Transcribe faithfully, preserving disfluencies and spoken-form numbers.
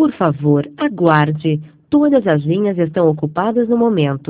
Por favor, aguarde. Todas as linhas estão ocupadas no momento.